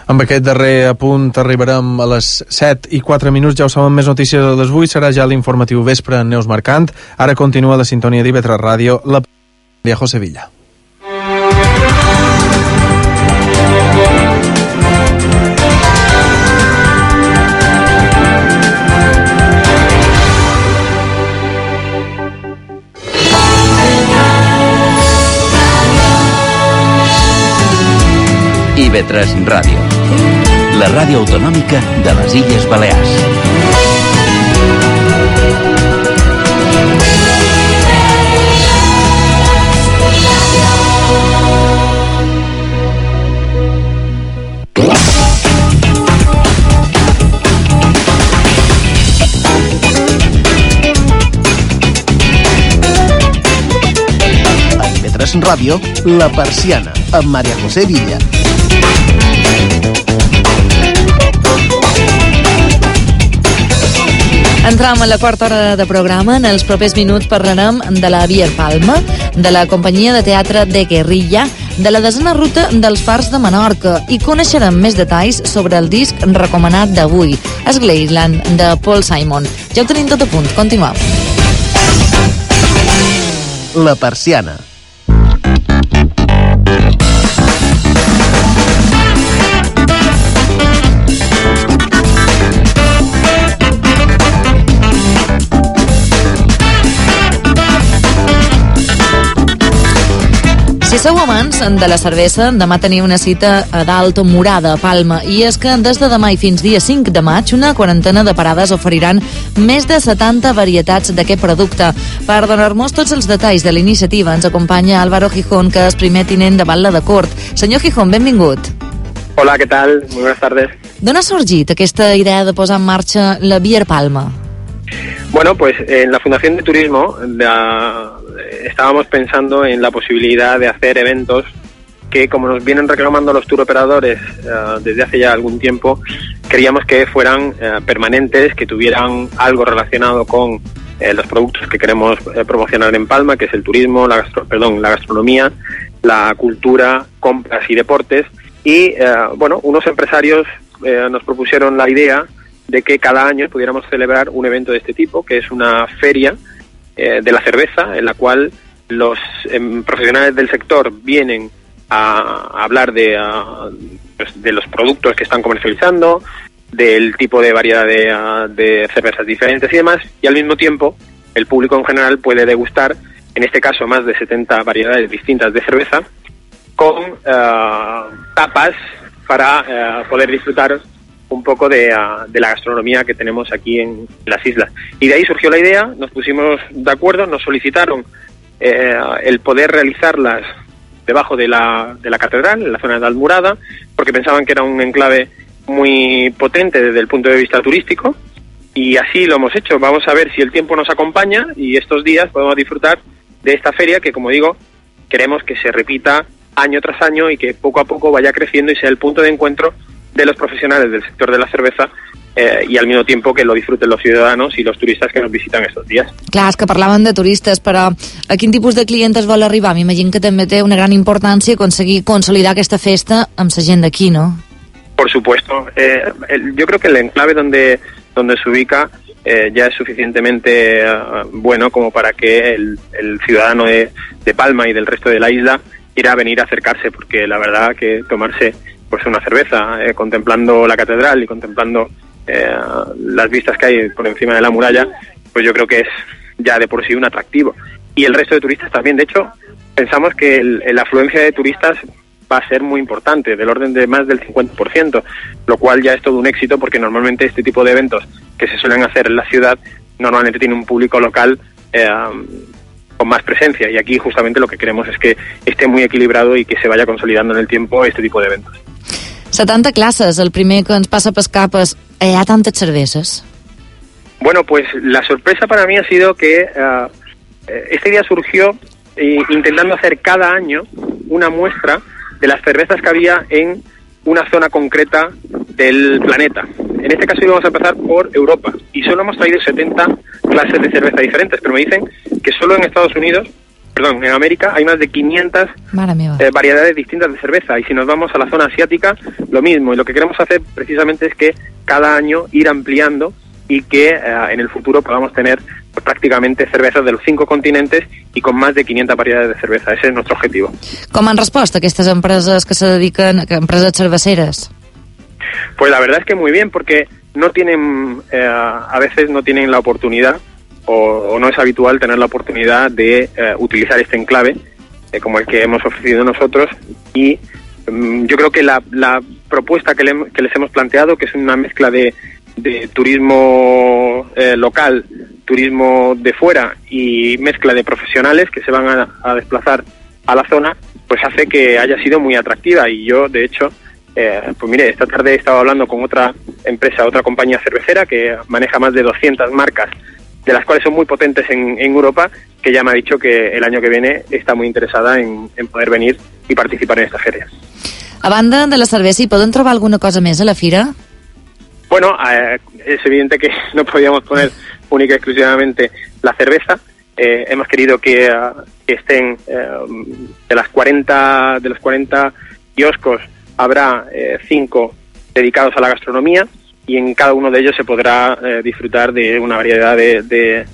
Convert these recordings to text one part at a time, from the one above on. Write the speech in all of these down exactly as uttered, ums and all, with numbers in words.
Amb aquest darrer apunt arribarem a les set i quatre minuts. Ja ho saben, més notícies a les vuit. Serà ja l'informatiu vespre en Neus Marcant. Ara continua la sintonia d'I V tres Ràdio, la Maria José Villa. I V tres Ràdio, la ràdio autonòmica de les Illes Balears. A I V tres Ràdio, La Persiana, amb Maria José Villa. Entram a la quarta hora de programa. En els propers minuts parlarem de la Beer Palma, de la companyia de teatre de Guerrilla, de la desena ruta dels Fars de Menorca i coneixerem més detalls sobre el disc recomanat d'avui, Esgleisland, de Paul Simon. Ja ho tenim tot a punt. Continuem. La Persiana. Si sou amants de la cervesa, demà teniu una cita a Dalt Morada, a Palma, i és que des de demà i fins dia cinc de maig una quarantena de parades oferiran més de setanta varietats d'aquest producte. Per donar-nos tots els detalls de la iniciativa ens acompanya Álvaro Gijón, que és primer tinent de Batlle de Cort. Senyor Gijón, benvingut. Hola, ¿qué tal? Muy buenas tardes. D'on ha sorgit aquesta idea de posar en marxa la Beer Palma? Bueno, pues en la Fundación de Turismo la, estábamos pensando en la posibilidad de hacer eventos que, como nos vienen reclamando los touroperadores uh, desde hace ya algún tiempo, queríamos que fueran uh, permanentes, que tuvieran algo relacionado con eh, los productos que queremos eh, promocionar en Palma, que es el turismo, la gastro, perdón, la gastronomía, la cultura, compras y deportes. Y uh, bueno, unos empresarios eh, nos propusieron la idea de que cada año pudiéramos celebrar un evento de este tipo, que es una feria eh, de la cerveza, en la cual los eh, profesionales del sector vienen a, a hablar de, a, pues de los productos que están comercializando, del tipo de variedad de, a, de cervezas diferentes y demás, y al mismo tiempo el público en general puede degustar, en este caso más de setenta variedades distintas de cerveza, con uh, tapas para uh, poder disfrutar un poco de, uh, de la gastronomía que tenemos aquí en las islas. Y de ahí surgió la idea, nos pusimos de acuerdo, nos solicitaron eh, el poder realizarlas debajo de la, de la catedral, en la zona de Almurada, porque pensaban que era un enclave muy potente desde el punto de vista turístico, y así lo hemos hecho. Vamos a ver si el tiempo nos acompaña y estos días podemos disfrutar de esta feria que, como digo, queremos que se repita año tras año y que poco a poco vaya creciendo y sea el punto de encuentro de los profesionales del sector de la cerveza eh, i al mismo tiempo que lo disfruten los ciudadanos y los turistas que nos visitan estos días. Clar, és que parlaven de turistes, però a quin tipus de client es vol arribar? M'imagino que també té una gran importància aconseguir consolidar aquesta festa amb la gent d'aquí, ¿no? Por supuesto. Eh, el, yo creo que el enclave donde, donde se ubica eh, ya es suficientemente uh, bueno como para que el, el ciudadano de, de Palma y del resto de la isla quiera venir a acercarse, porque la verdad que tomarse pues una cerveza, eh, contemplando la catedral y contemplando eh, las vistas que hay por encima de la muralla, pues yo creo que es ya de por sí un atractivo. Y el resto de turistas también. De hecho, pensamos que el, la afluencia de turistas va a ser muy importante, del orden de más del cincuenta por ciento, lo cual ya es todo un éxito, porque normalmente este tipo de eventos que se suelen hacer en la ciudad normalmente tiene un público local eh, con más presencia, y aquí justamente lo que queremos es que esté muy equilibrado y que se vaya consolidando en el tiempo este tipo de eventos. setanta classes, el primer que ens passa per cap és, hi ha tantes cerveses? Bueno, pues la sorpresa para mí ha sido que uh, esta idea surgió eh, intentando hacer cada año una muestra de las cervezas que había en una zona concreta del planeta. En este caso íbamos a empezar por Europa, y solo hemos traído setenta clases de cerveza diferentes, pero me dicen que solo en Estados Unidos perdón, en América hay más de quinientas eh, variedades distintas de cerveza, y si nos vamos a la zona asiática, lo mismo, y lo que queremos hacer precisamente es que cada año ir ampliando y que eh, en el futuro podamos tener pues, prácticamente cervezas de los cinco continentes y con más de quinientas variedades de cerveza. Ese es nuestro objetivo. Com han respost aquestes empreses que se dediquen, que empreses cerveceres? Pues la verdad es que muy bien, porque no tienen, eh, a veces no tienen la oportunidad, o, o no es habitual tener la oportunidad de eh, utilizar este enclave, eh, como el que hemos ofrecido nosotros, y um, yo creo que la, la propuesta que, le, que les hemos planteado, que es una mezcla de, de turismo eh, local, turismo de fuera y mezcla de profesionales que se van a, a desplazar a la zona, pues hace que haya sido muy atractiva. Y yo, de hecho, Eh, pues mire, esta tarde he estado hablando con otra empresa, otra compañía cervecera que maneja más de doscientas marcas, de las cuales son muy potentes en, en Europa, que ya me ha dicho que el año que viene está muy interesada en, en poder venir y participar en esta feria. A banda de la cervesa, ¿y poden trobar alguna cosa més a la fira? Bueno, eh, es evidente que no podíamos poner única y exclusivamente la cerveza. Eh, hemos querido que, uh, que estén eh, de las cuarenta, de los cuarenta kioscos, habrá eh, cinco dedicados a la gastronomía, y en cada uno de ellos se podrá eh, disfrutar de una variedad de, de,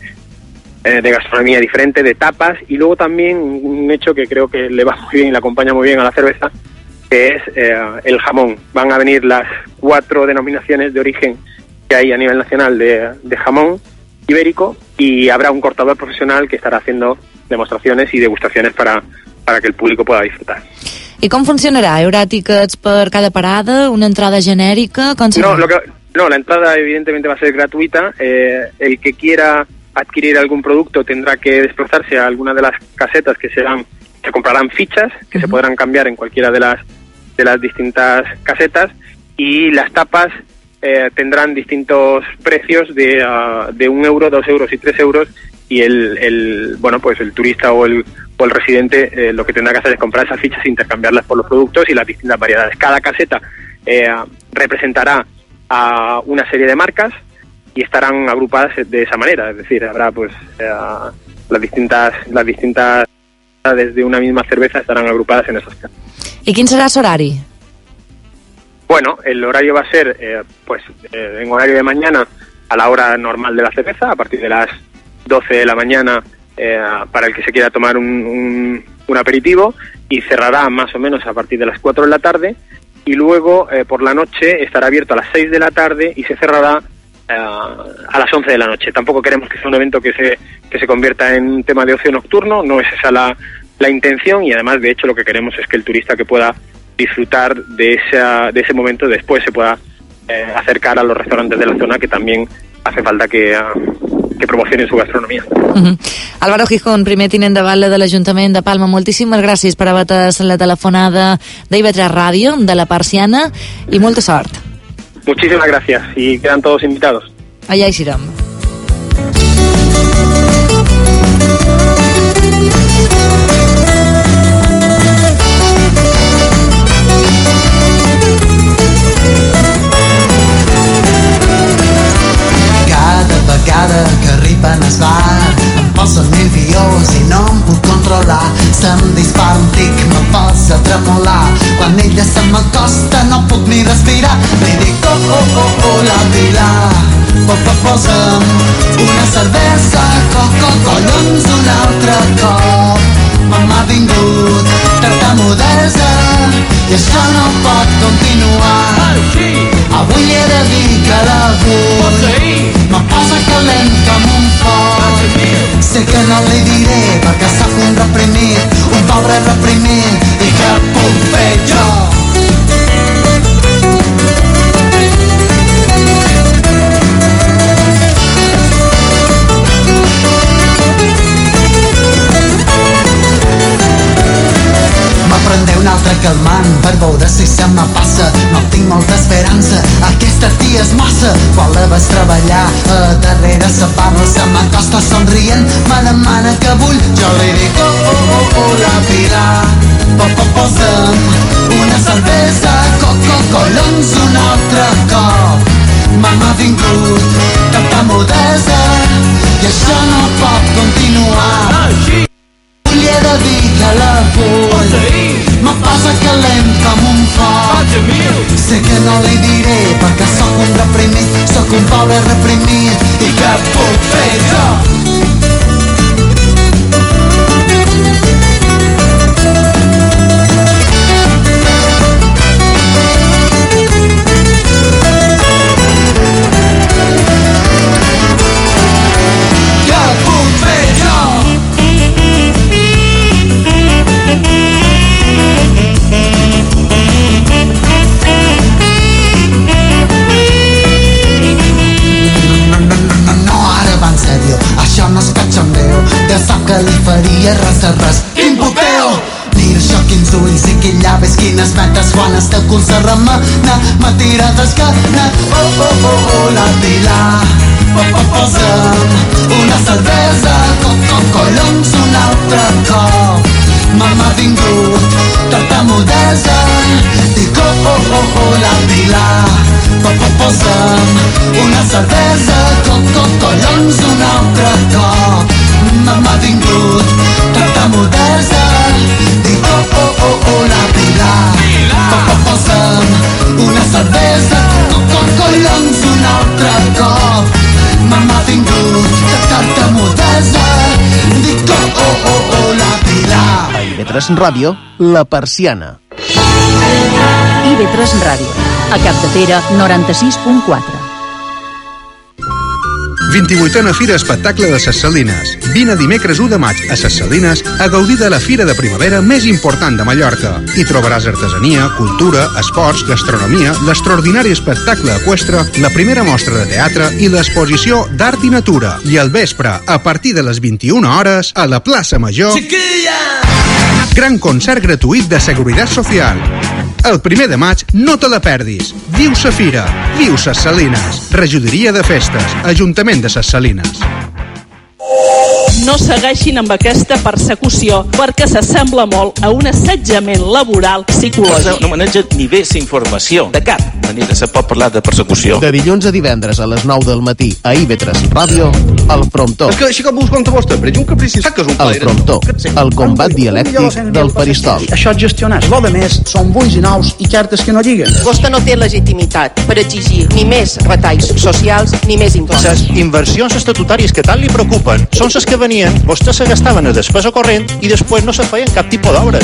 eh, de gastronomía diferente, de tapas, y luego también un hecho que creo que le va muy bien y le acompaña muy bien a la cerveza, que es eh, el jamón. Van a venir las cuatro denominaciones de origen que hay a nivel nacional de, de jamón ibérico, y habrá un cortador profesional que estará haciendo demostraciones y degustaciones para, para que el público pueda disfrutar. I com funcionarà? Hi haurà tickets per cada parada? Una entrada genèrica? No, lo que, no, la entrada evidentemente va a ser gratuita. Eh, el que quiera adquirir algún producto tendrá que desplazarse a alguna de las casetas que serán, se comprarán fichas que uh-huh. se podrán cambiar en cualquiera de las de las distintas casetas, y las tapas eh, tendrán distintos precios de, uh, de un euro, dos euros y tres euros, y el, el bueno pues el turista o el o el residente eh, lo que tendrá que hacer es comprar esas fichas e intercambiarlas por los productos y las distintas variedades. Cada caseta eh, representará a una serie de marcas y estarán agrupadas de esa manera, es decir, habrá pues eh, las distintas las distintas de una misma cerveza estarán agrupadas en esos casos. ¿Y quién será su horario? Bueno, el horario va a ser eh, pues eh, en horario de mañana a la hora normal de la cerveza, a partir de las doce de la mañana, Eh, para el que se quiera tomar un, un, un aperitivo, y cerrará más o menos a partir de las cuatro de la tarde, y luego eh, por la noche estará abierto a las seis de la tarde y se cerrará eh, a las once de la noche. Tampoco queremos que sea un evento que se que se convierta en un tema de ocio nocturno, no es esa la, la intención, y además de hecho lo que queremos es que el turista que pueda disfrutar de, esa, de ese momento después se pueda eh, acercar a los restaurantes de la zona, que también hace falta que... Uh, que promocionen su gastronomia. Uh-huh. Álvaro Gijón, primer tinent de batlle de l'Ajuntament de Palma, moltíssimes gràcies per haver atès la telefonada d'I V tres Ràdio, de la Persiana, i molta sort. Muchísimas gracias, y quedan todos invitados. Allà hi serem. Cada que arriben al bar em poso nerviós i no em puc controlar. Se'm dispara un tic, me posa a tremolar. Quan ella se m'acosta no puc ni respirar. Li dic oh oh oh oh la Pilar, po po posa'm una cervesa, coco collons un altre cop. M'ha vingut tartamudesa i això no pot continuar. Avui li he de dir que la vull, me posa calent com un foc. Sé que no li diré perquè sóc un reprimit, un pobre reprimit, i què puc fer jo? Prendré un altre calmant per veure si se me passa. No tinc molta esperança, aquesta tia és massa. Quan la vas treballar a darrere se parla, se m'acosta somrient, me demana que vull. Jo li dic oh oh oh oh la Pilar, po po posa'm una cervesa, coco collons un altre cop. M'ha vingut tartamudesa i això no pot continuar. Vull sé que no li diré perquè sóc un reprimit, sóc un pobre reprimit. I què puc fer jo? Que li faria res de res. Quin puteo! Mira això, quins ulls i quin llavis, quines metes, quan el teu cul se remena, m'ha tirat escana. Oh, oh, oh, oh, la pila. Oh, oh, posa'm una cervesa, com, com collons un altre cop. M'ha vingut tartamudesa. Dic, oh, oh, oh, oh, la pila. Oh, oh, posa'm una cervesa, com, com collons un altre cop. M'ha vingut tartamudesa. Dic, oh, oh, oh, oh, la pila. Oh, oh, posa'm una cervesa, com, com collons un altre cop. M'ha vingut tartamudesa. Dic, oh, oh, oh, oh, la pila. A I V tres Ràdio, La Persiana. I V tres Ràdio, a Capdepera, noranta-sis punt quatre. vint-i-vuitena Fira Espectacle de Ses Salines. Vine dimecres u de maig a Ses Salines a gaudir de la fira de primavera més important de Mallorca. Hi trobaràs artesania, cultura, esports, gastronomia, l'extraordinari espectacle eqüestre, la primera mostra de teatre i l'exposició d'art i natura. I al vespre, a partir de les vint-i-una hores, a la plaça Major, gran concert gratuït de Seguridad Social. El primer de maig no te la perdis. Viu sa fira, viu Ses Salines. Regidoria de Festes, Ajuntament de Ses Salines. No segueixin amb aquesta persecució perquè s'assembla molt a un assetjament laboral psicològic. No maneja ni bé la informació. De cap manera se pot parlar de persecució. De dilluns a divendres a les nou del matí a I V tres Ràdio, El Frontó. És que així com vos conta vostè, però ets un caprici. Saps que és un El Frontó, el combat dialèctic del faristol. Això et gestionar. Lo de més són buits i nous i cartes que no lliguen. Vostè no té legitimitat per exigir ni més retalls socials ni més impostos. Les inversions estatutàries que tant li preocupen són les que venien, vostès se gastaven a despesa corrent i després no se feien cap tipus d'obres.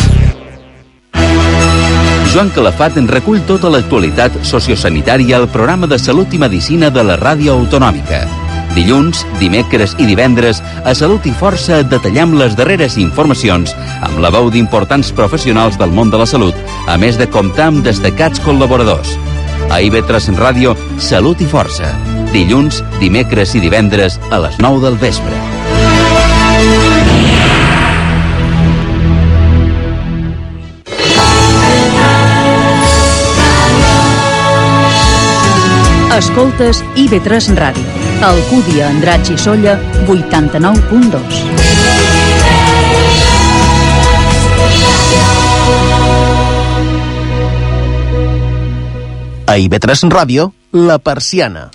Joan Calafat en recull tota l'actualitat sociosanitària al programa de Salut i Medicina de la Ràdio Autonòmica. Dilluns, dimecres i divendres, a Salut i Força et detallem les darreres informacions amb la veu d'importants professionals del món de la salut, a més de comptar amb destacats col·laboradors. A I V tres Ràdio, Salut i Força. Dilluns, dimecres i divendres a les nou del vespre. Escoltes I V tres Ràdio. Alcúdia, Andratx i Solla, vuitanta-nou punt dos. A I V tres Ràdio, La Persiana.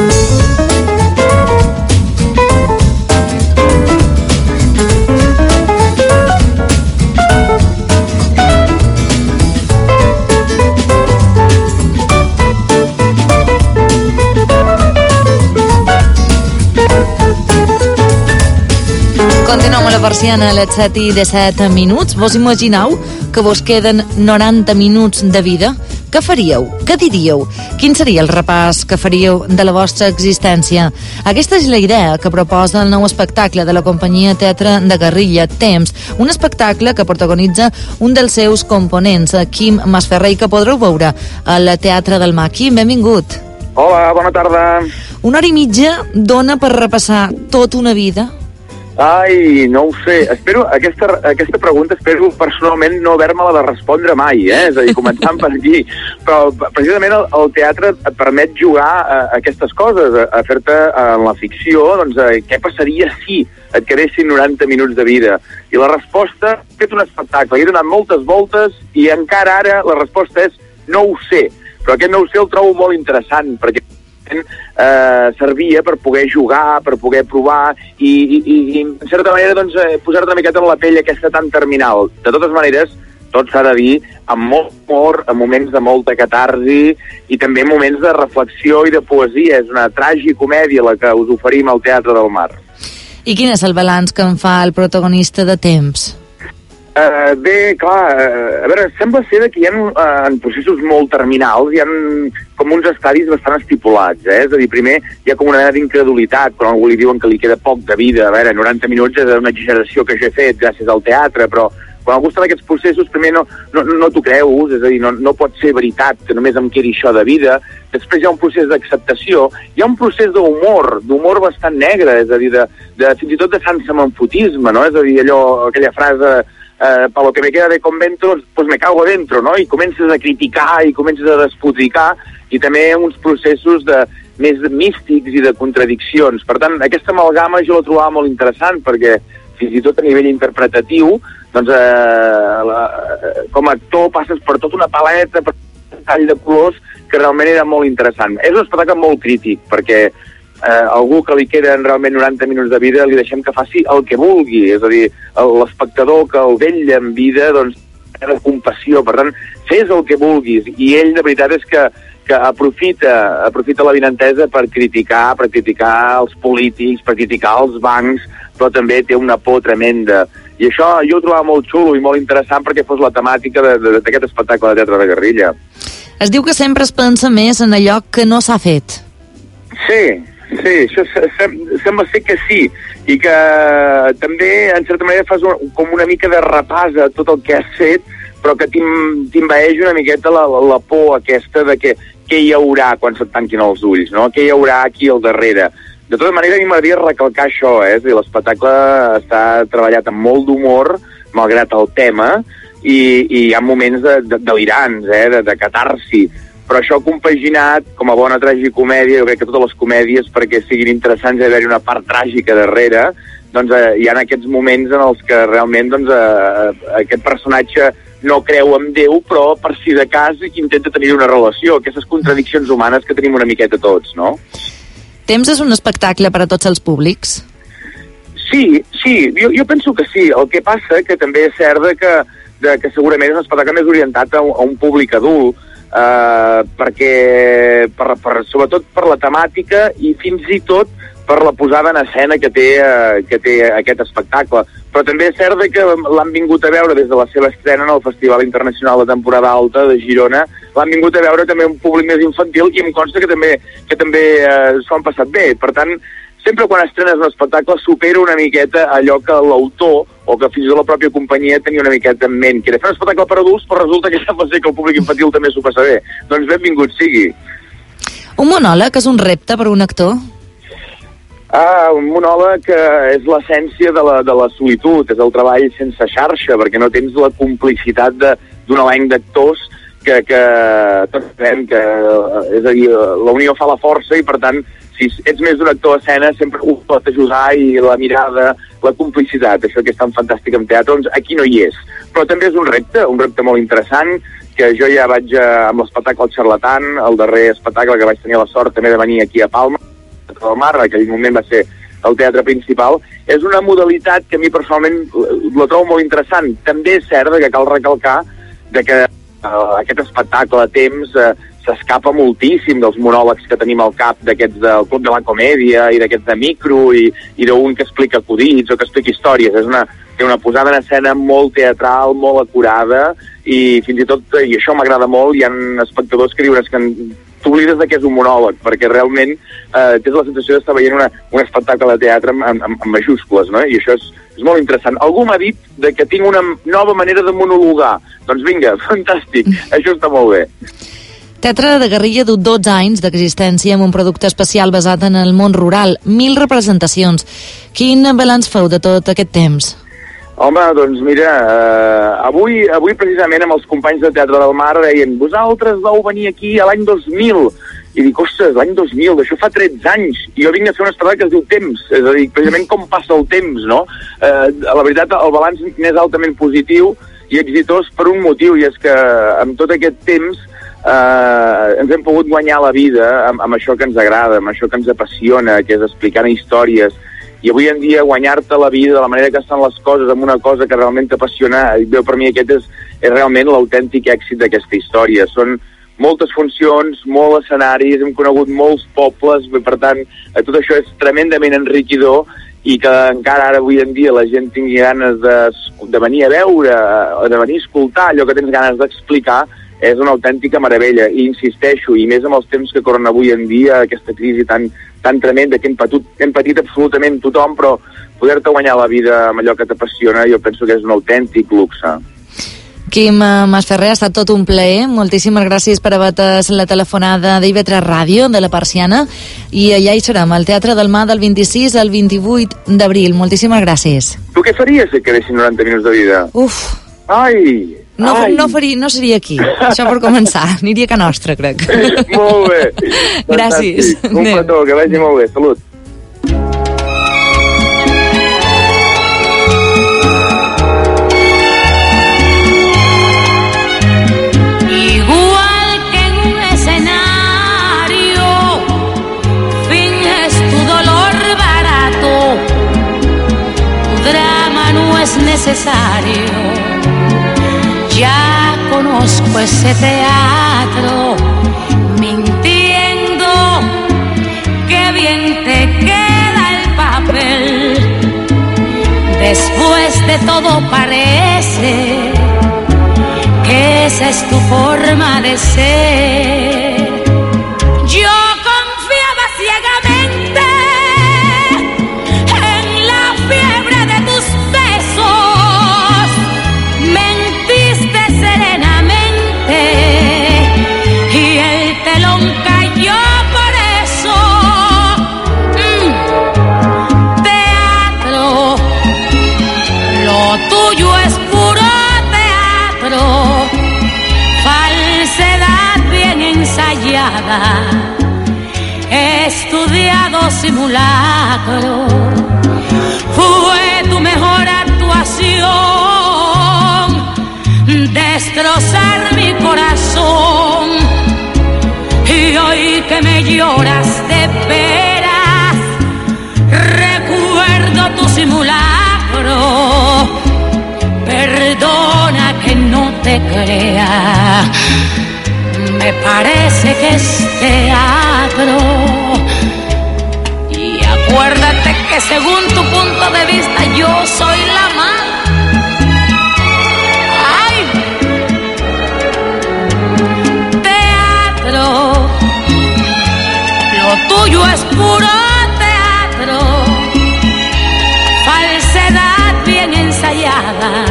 Continuem a La Persiana a les set i disset minuts. Vos imagineu que vos queden noranta minuts de vida? Què faríeu? Què diríeu? Quin seria el repàs que faríeu de la vostra existència? Aquesta és la idea que proposa el nou espectacle de la companyia teatre de guerrilla Temps, un espectacle que protagonitza un dels seus components, Quim Masferrer, que podreu veure al Teatre del Mar. Quim, benvingut. Hola, bona tarda. Una hora i mitja dona per repassar tota una vida? Ai, no ho sé. Espero, aquesta, aquesta pregunta espero personalment no haver-me-la de respondre mai, eh? És a dir, començant per aquí. Però precisament el, el teatre et permet jugar a, a aquestes coses, a, a fer-te en la ficció, doncs, a, què passaria si et quedessin noranta minuts de vida? I la resposta, he fet un espectacle, he donat moltes voltes i encara ara la resposta és no ho sé. Però aquest no ho sé el trobo molt interessant, perquè Eh, servia per poder jugar, per poder provar i, i, i en certa manera doncs, eh, posar-te una miqueta en la pell aquesta tan terminal. De totes maneres, tot s'ha de dir, amb molt humor, amb moments de molta catarsi i també moments de reflexió i de poesia. És una tragicomèdia la que us oferim al Teatre del Mar. I quin és el balanç que en fa el protagonista de Temps? Uh, bé, clar, uh, a veure, sembla ser que hi ha uh, en processos molt terminals, hi ha com uns estadis bastant estipulats, eh? És a dir, primer hi ha com una mena d'incredulitat, quan algú li diuen que li queda poc de vida. A veure, noranta minuts és una exageració que jo he fet gràcies al teatre, però quan algú està en aquests processos, primer no, no, no t'ho creus, és a dir, no, no pot ser veritat que només em quedi això de vida. Després hi ha un procés d'acceptació, hi ha un procés d'humor, d'humor bastant negre, és a dir, de, de, fins i tot de sansemanfotisme, no? És a dir, allò, aquella frase... Uh, per lo que me queda de convento, pues me cago adentro, no? I comences a criticar i comences a despotricar, i també uns processos de, més místics i de contradiccions. Per tant, aquesta amalgama jo la trobava molt interessant, perquè fins i tot a nivell interpretatiu, doncs, uh, la, uh, com a actor passes per tota una paleta, per un tall de colors, que realment era molt interessant. És un espectacle molt crític, perquè Eh, algú que li queden realment noranta minuts de vida li deixem que faci el que vulgui, és a dir, l'espectador que el vetlla en vida, doncs, té la compassió, per tant, fes el que vulguis, i ell de veritat és que, que aprofita, aprofita la vinentesa per criticar, per criticar els polítics, per criticar els bancs, però també té una por tremenda, i això jo ho trobava molt xulo i molt interessant perquè fos la temàtica d'aquest espectacle de teatre de guerrilla. Es diu que sempre es pensa més en allò que no s'ha fet. Sí, sí, això sembla ser que sí, i que també, en certa manera, fas un, com una mica de repàs a tot el que has fet, però que t'invaeix una miqueta la, la por aquesta de que què hi haurà quan se't tanquin els ulls, no? Què hi haurà aquí al darrere. De tota manera, a mi m'agradaria recalcar això, eh? És a dir, l'espectacle està treballat amb molt d'humor, malgrat el tema, i, i hi ha moments de, de, delirants, eh? de, de catarsi, però això compaginat, com a bona tragicomèdia, jo crec que totes les comèdies, perquè siguin interessants i haver-hi una part tràgica darrere, doncs eh, hi ha aquests moments en els que realment doncs, eh, aquest personatge no creu en Déu, però per si de cas intenta tenir una relació, aquestes contradiccions humanes que tenim una miqueta tots, no? Temps és un espectacle per a tots els públics? Sí, sí, jo, jo penso que sí. El que passa que també és cert de que, de que segurament és un espectacle més orientat a, a un públic adult, Uh, perquè per, per, sobretot per la temàtica i fins i tot per la posada en escena que té, uh, que té aquest espectacle. Però també és cert que l'han vingut a veure des de la seva estrena en el Festival Internacional de Temporada Alta de Girona, l'han vingut a veure també un públic més infantil i em consta que també, que també uh, s'ho han passat bé. Per tant, sempre quan estrenes un espectacle supera una miqueta allò que l'autor o que fins i tot la pròpia companyia tenia una miqueta en ment, que era fer un espectacle per adults, però resulta que sembla ser que el públic infantil també s'ho passa bé. Doncs benvingut sigui. Un monòleg és un repte per un actor? Ah, un monòleg és l'essència de la, de la solitud, és el treball sense xarxa, perquè no tens la complicitat d'un elenc d'actors que, que tots sabem que, és a dir, la unió fa la força i per tant si ets més d'un actor a escena sempre ho pot ajudar i la mirada, la complicitat, això que és tan fantàstic en teatre, doncs aquí no hi és. Però també és un repte, un repte molt interessant, que jo ja vaig amb l'espectacle El Xarlatan, el darrer espectacle que vaig tenir la sort també de venir aquí a Palma, al Mar, en aquell moment va ser el teatre principal, és una modalitat que a mi personalment la trobo molt interessant. També és cert que cal recalcar de que uh, aquest espectacle a temps uh, s'escapa moltíssim dels monòlegs que tenim al cap d'aquests del Club de la Comèdia i d'aquests de micro i, i d'un que explica acudits o que explica històries. És una, una posada en escena molt teatral, molt acurada i fins i tot, i això m'agrada molt, hi ha espectadors que diuen que t'oblides de que és un monòleg, perquè realment eh, tens la sensació d'estar veient una, un espectacle de teatre amb, amb, amb majúscules, no? I això és, és molt interessant. Algú m'ha dit de que tinc una nova manera de monologar. Doncs vinga, fantàstic, això està molt bé. Teatre de Guerrilla du dotze anys d'existència amb un producte especial basat en el món rural, mil representacions. Quin balanç feu de tot aquest temps? Home, doncs mira, eh, avui, avui precisament amb els companys de Teatre del Mar deien vosaltres vau venir aquí a l'any dos mil. I dic, ostres, l'any dos mil, això fa tretze anys. I jo vinc a fer un espectacle que es diu Temps. És a dir, precisament com passa el temps, no? Eh, la veritat, el balanç n'és altament positiu i exitós per un motiu, i és que amb tot aquest temps Uh, ens hem pogut guanyar la vida amb, amb això que ens agrada, amb això que ens apassiona, que és explicant històries. i avui en dia guanyar-te la vida de la manera que estan les coses amb una cosa que realment t'apassiona, veu per mi aquest és, és realment l'autèntic èxit d'aquesta història. Són moltes funcions, molts escenaris, hem conegut molts pobles, per tant, tot això és tremendament enriquidor i que encara ara avui en dia la gent tingui ganes de, de venir a veure, de venir a escoltar allò que tens ganes d'explicar, és una autèntica meravella. I insisteixo, i més amb els temps que corren avui en dia, aquesta crisi tan, tan tremenda que hem patit, hem patit absolutament tothom, però poder-te guanyar la vida amb allò que t'apassiona jo penso que és un autèntic luxe. Quim Masferrer, ha estat tot un plaer. Moltíssimes gràcies per haver atès la telefonada d'I V tres Ràdio, de la Persiana, i allà hi serem, al Teatre del Mar, del vint-i-sis al vint-i-vuit d'abril. Moltíssimes gràcies. Tu què faries si et quedessin noranta minuts de vida? Uf! Ai! No, ai. no, faria, no seria aquí, això per començar. Aniria a Can Nostra, crec. Molt bé. Gràcies. Un petó, que vagi molt bé. Salut. Necesario, ya conozco ese teatro, mintiendo, qué bien te queda el papel, después de todo parece que esa es tu forma de ser. Yo confiaba ciegamente en la fiebre de tus besos, mentiste serenamente y el telón cayó por eso. Mm. Teatro, lo tuyo es puro teatro, falsedad bien ensayada, estudiado simulacro. Fue tu mejor actuación, destrozar mi corazón. Y hoy que me lloras de veras, recuerdo tu simulacro. Perdona que no te crea, me parece que es teatro. Y acuérdate que según tu punto de vista yo soy la mala. ¡Ay! Teatro, lo tuyo es puro teatro, falsedad bien ensayada,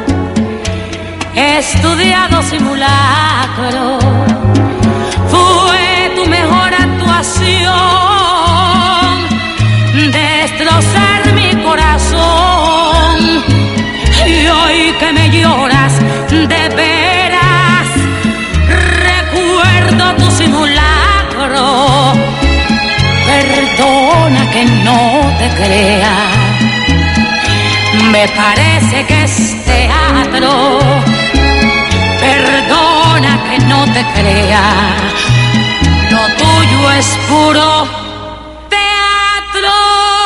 estudiado simulacro. Fue tu mejor actuación, destrozar mi corazón. Y hoy que me lloras de veras, recuerdo tu simulacro. Perdona que no te crea, me parece que es teatro. Perdona que no te crea, lo tuyo es puro teatro.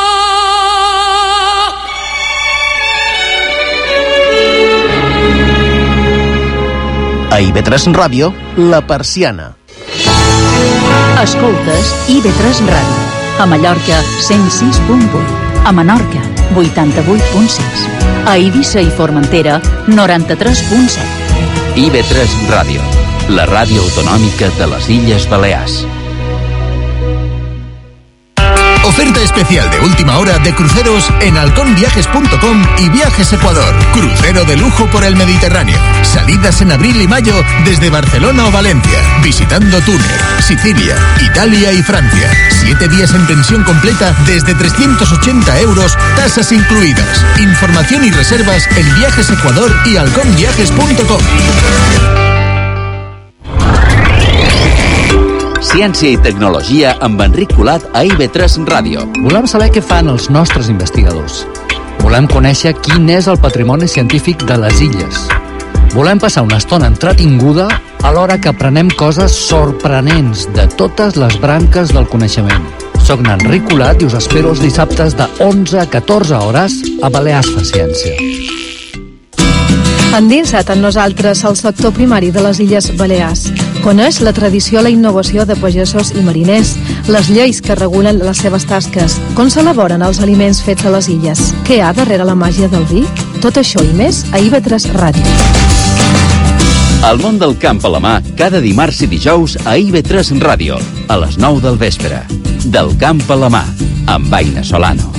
A I V tres Ràdio, La Persiana. Escoltes I V tres Ràdio. A Mallorca, cent sis punt vuit. A Menorca, vuitanta-vuit punt sis. A Eivissa i Formentera, noranta-tres punt set. I V tres Ràdio, la ràdio autonòmica de les Illes Balears. Oferta especial de última hora de cruceros en halcón viajes punto com y Viajes Ecuador. Crucero de lujo por el Mediterráneo. Salidas en abril y mayo desde Barcelona o Valencia. Visitando Túnez, Sicilia, Italia y Francia. Siete días en pensión completa desde trescientos ochenta euros, tasas incluidas. Información y reservas en Viajes Ecuador y halcón viajes punto com. Ciència i tecnologia amb Enric Colat a I V tres Ràdio. Volem saber què fan els nostres investigadors. Volem conèixer quin és el patrimoni científic de les illes. Volem passar una estona entretinguda alhora que aprenem coses sorprenents de totes les branques del coneixement. Soc n'Enric Colat i us espero els dissabtes de onze a catorze hores a Balears fa Ciència. Endinsa't en nosaltres al sector primari de les Illes Balears. Coneix la tradició, la innovació de pagesos i mariners, les lleis que regulen les seves tasques, com s'elaboren els aliments fets a les illes, què hi ha darrere la màgia del vi? Tot això i més a I V tres Ràdio. El món del camp a la mà, cada dimarts i dijous a I V tres Ràdio, a les nou del vespre. Del camp a la mà, amb Aina Solano.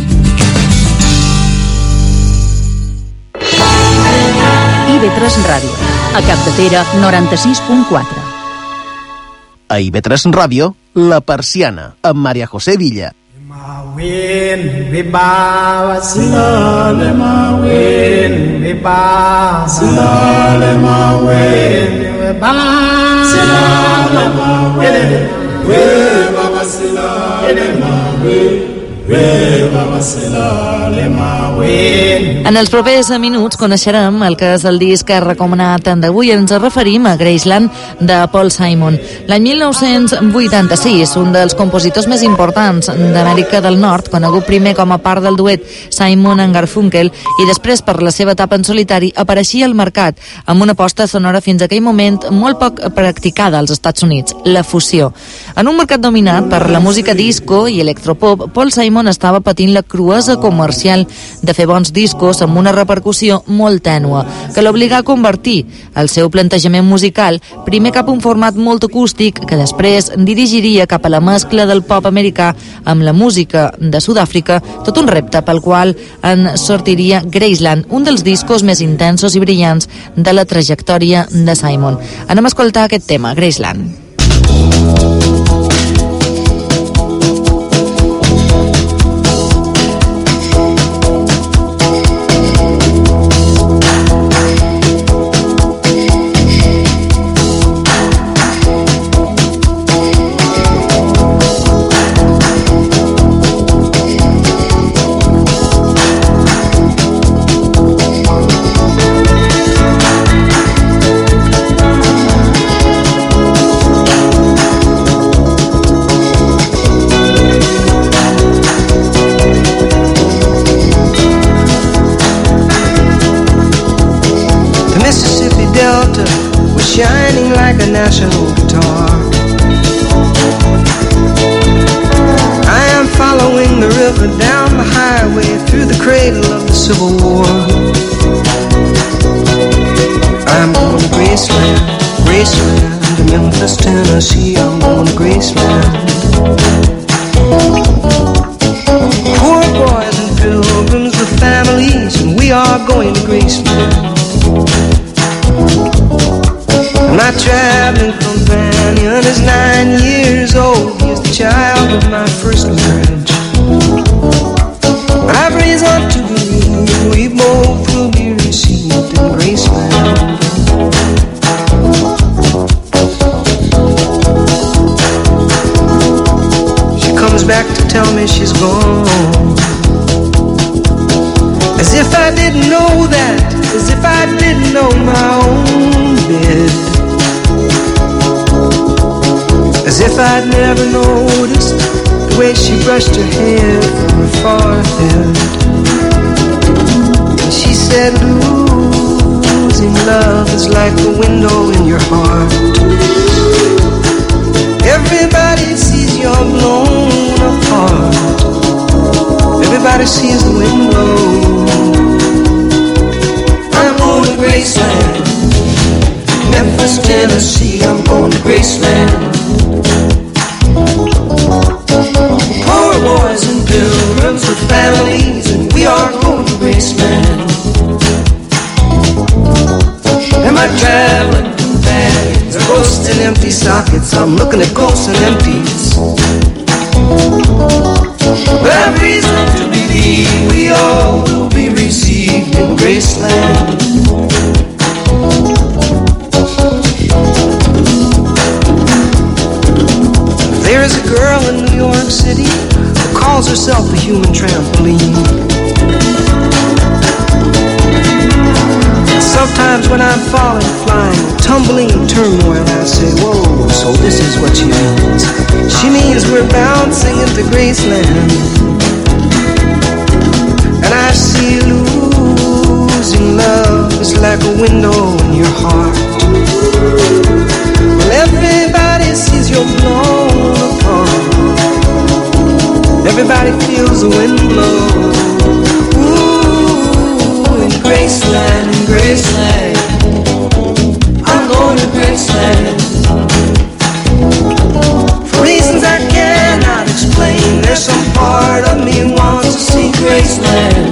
I V tres Ràdio, a Capdepera, noranta-sis punt quatre. A I V tres Ràdio, La Persiana, amb Maria José Villa. Win we ba silale ma win we ba silale ma win we ba silale ma win we ba silale ma win we ba silale ma win. En els propers minuts coneixerem el que és el disc recomanat d'avui. Ens referim a Graceland de Paul Simon. L'any mil nou-cents vuitanta-sis, un dels compositors més importants d'Amèrica del Nord, conegut primer com a part del duet Simon and Garfunkel i després per la seva etapa en solitari, apareixia al mercat amb una aposta sonora fins a aquell moment molt poc practicada als Estats Units, la fusió. En un mercat dominat per la música disco i electropop, Paul Simon estava patint la cruesa comercial de fer bons discos amb una repercussió molt tènua, que l'obligà a convertir el seu plantejament musical primer cap a un format molt acústic que després dirigiria cap a la mescla del pop americà amb la música de Sud-àfrica, tot un repte pel qual en sortiria Graceland, un dels discos més intensos i brillants de la trajectòria de Simon. Anem a escoltar aquest tema, Graceland. Shining like a national guitar. I am following the river down the highway through the cradle of the Civil War. I'm going to Graceland, Graceland, to Memphis, Tennessee. I'm going to Graceland. Poor boys and pilgrims with families, and we are going to Graceland. My traveling companion is nine years old. He is the child of my first marriage. But I've reason to believe we both will be received in Graceland. She comes back to tell me she's gone, as if I didn't know that, as if I didn't know my own bed. As if I'd never noticed the way she brushed her hair from her forehead. And she said, losing love is like a window in your heart. Everybody sees you're blown apart. Everybody sees the window. I'm going to Graceland, Memphis, Tennessee. I'm going to Graceland. Poor boys and pilgrims with families, and we are going to Graceland. And my traveling companions are ghosts and empty sockets. I'm looking at ghosts and empties. But I've reason to believe we all will be received in Graceland. There is a girl in New York City who calls herself a human trampoline. Sometimes when I'm falling, flying, tumbling in turmoil, I say, whoa, so this is what she means. She means we're bouncing into Graceland. And I see losing love is like a window in your heart. Well, everybody sees you're blown apart. Everybody feels the wind blow. Ooh, in Graceland, in Graceland, I'm going to Graceland. For reasons I cannot explain, there's some part of me wants to see Graceland.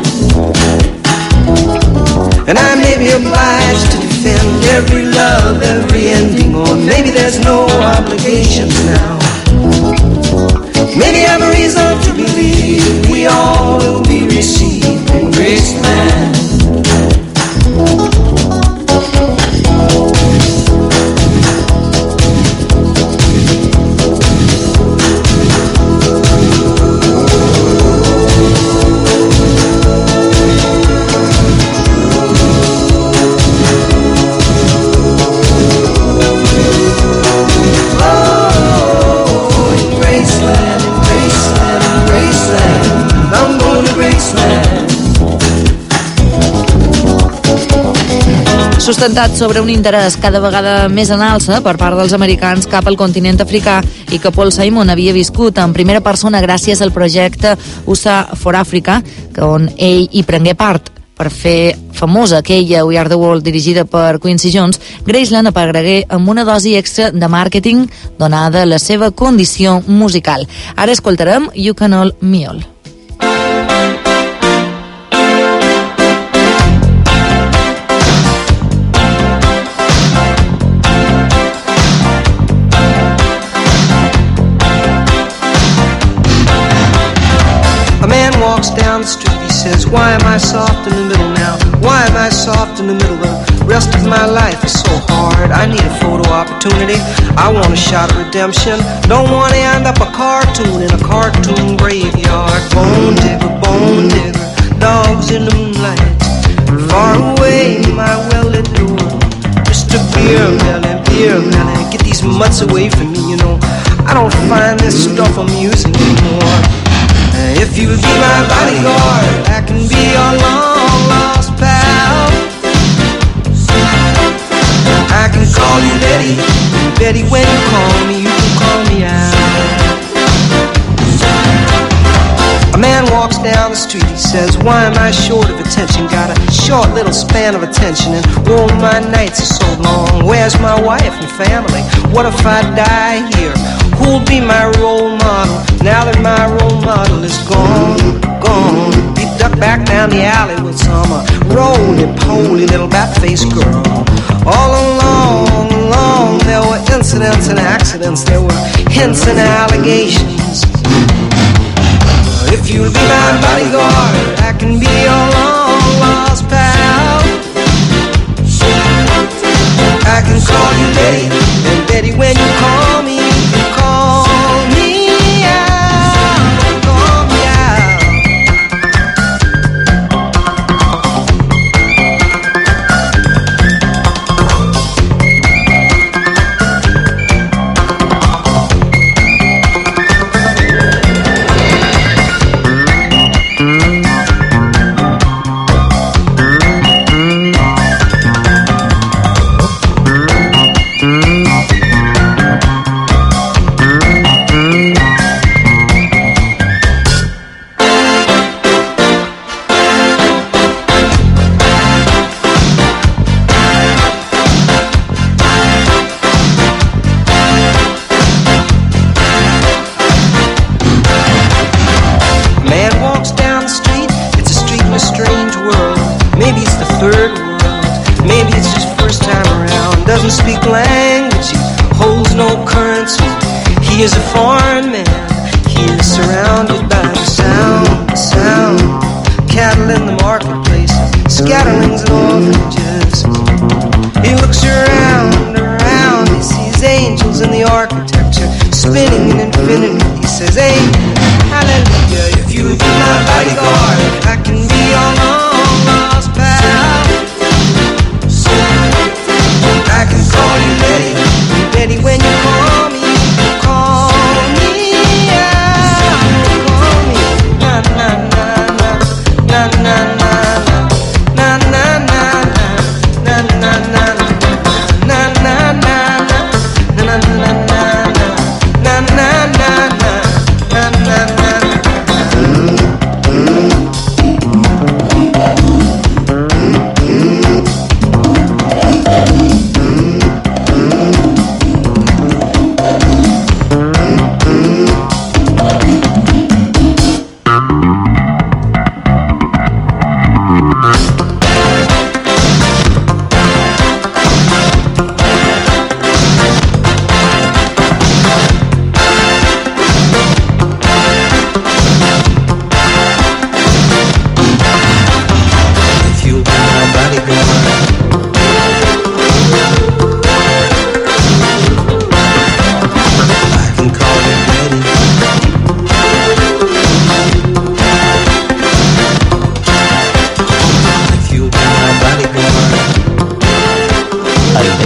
And I may be obliged to defend every love, every ending, or maybe there's no obligations now. Maybe I have a reason to believe we all will be received in Graceland. Sustentat sobre un interès cada vegada més en alça per part dels americans cap al continent africà i que Paul Simon havia viscut en primera persona gràcies al projecte U S A for Africa, on ell hi prengué part per fer famosa aquella We Are the World dirigida per Quincy Jones, Graceland aparegué amb una dosi extra de màrqueting donada la seva condició musical. Ara escoltarem You Can All Me All. Down the street, he says, why am I soft in the middle now? Why am I soft in the middle? The rest of my life is so hard. I need a photo opportunity. I want a shot of redemption. Don't want to end up a cartoon in a cartoon graveyard. Bone digger, bone digger, dogs in the moonlight. Far away, my well-lit door. Mister Beer Melly, Beer Melly, get these mutts away from me, you know. I don't find this stuff amusing anymore. If you'll be my bodyguard, I can be your long-lost pal. I can call you Betty, Betty, when you call me, you can call me out. A man walks down the street, he says, why am I short of attention? Got a short little span of attention, and oh, my nights are so long. Where's my wife and family? What if I die here? Who'll be my role model now that my role model is gone, gone? He ducked back down the alley with some uh, roly-poly little bat-faced girl. All along, along, there were incidents and accidents. There were hints and allegations. If you'll be my bodyguard, I can be your long-lost pal. I can call you Betty, and Betty, when you call me, you call me out, call me out. He is a foreign man. He is surrounded by the sound, the sound. Cattle in the marketplace, scatterings and orphanages. He looks around, around. He sees angels in the architecture, spinning in infinity. He says, hey, hallelujah. If you be my bodyguard, I can be your long lost pal. I can call you Betty, Betty, when you call me. Call me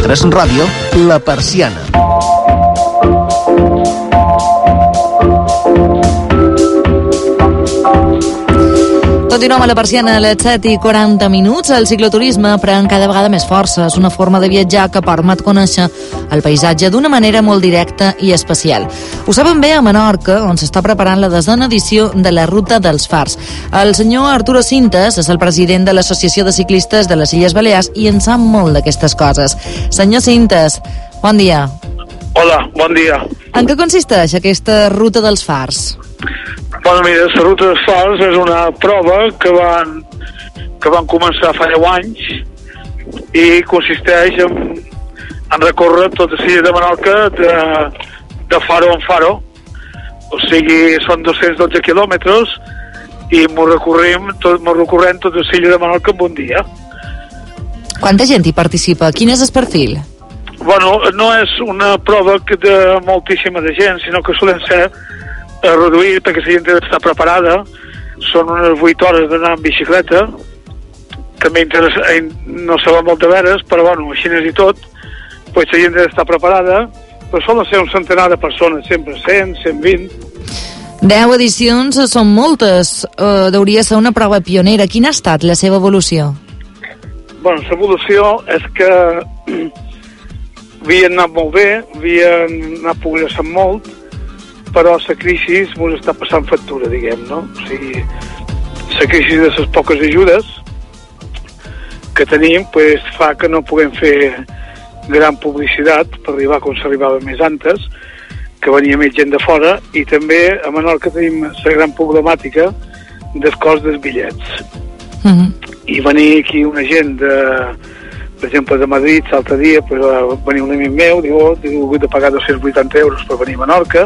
tres Ràdio, La Persiana. Continuem a La Persiana a les set i quaranta minuts. El cicloturisme pren cada vegada més força. És una forma de viatjar que permet conèixer el paisatge d'una manera molt directa i especial. Ho saben bé a Menorca, on s'està preparant la desena edició de la Ruta dels Fars. El senyor Arturo Cintas és el president de l'Associació de Ciclistes de les Illes Balears i en sap molt d'aquestes coses. Senyor Cintas, bon dia. Hola, bon dia. En què consisteix aquesta Ruta dels Fars? Bueno, mira, la Ruta dels Fars és una prova que van, que van començar fa deu anys i consisteix en, en recórrer tota la illa de Menorca de, de faro en faro. O sigui, són dos-cents dotze quilòmetres i m'ho recorrem, tot, m'ho recorrem tota la illa de Menorca en un dia. Quanta gent hi participa? Quin és el perfil? Bueno, no és una prova que de moltíssima de gent, sinó que solen ser a reduir perquè la gent està preparada. Són unes vuit hores d'anar en bicicleta, també no saben molt de veres, però bueno, així i tot, pues la gent està preparada, però solen ser un centenar de persones, sempre cent, cent vint. Deu edicions són moltes, uh, hauria de ser una prova pionera. Quina ha estat la seva evolució? Bueno, l'evolució és que havien anat molt bé, havien anat progressant molt, però la crisi ens està passant factura, diguem, no? O sigui, la crisi de les poques ajudes que tenim pues, fa que no puguem fer gran publicitat per arribar com s'arribava més antes, que venia més gent de fora, i també a Menorca tenim la gran problemàtica del cost dels bitllets. Uh-huh. I venir aquí una gent de, per exemple, de Madrid, l'altre dia, pues, va venir un amic meu, diu, oh, he hagut de pagar dos-cents vuitanta euros per venir a Menorca.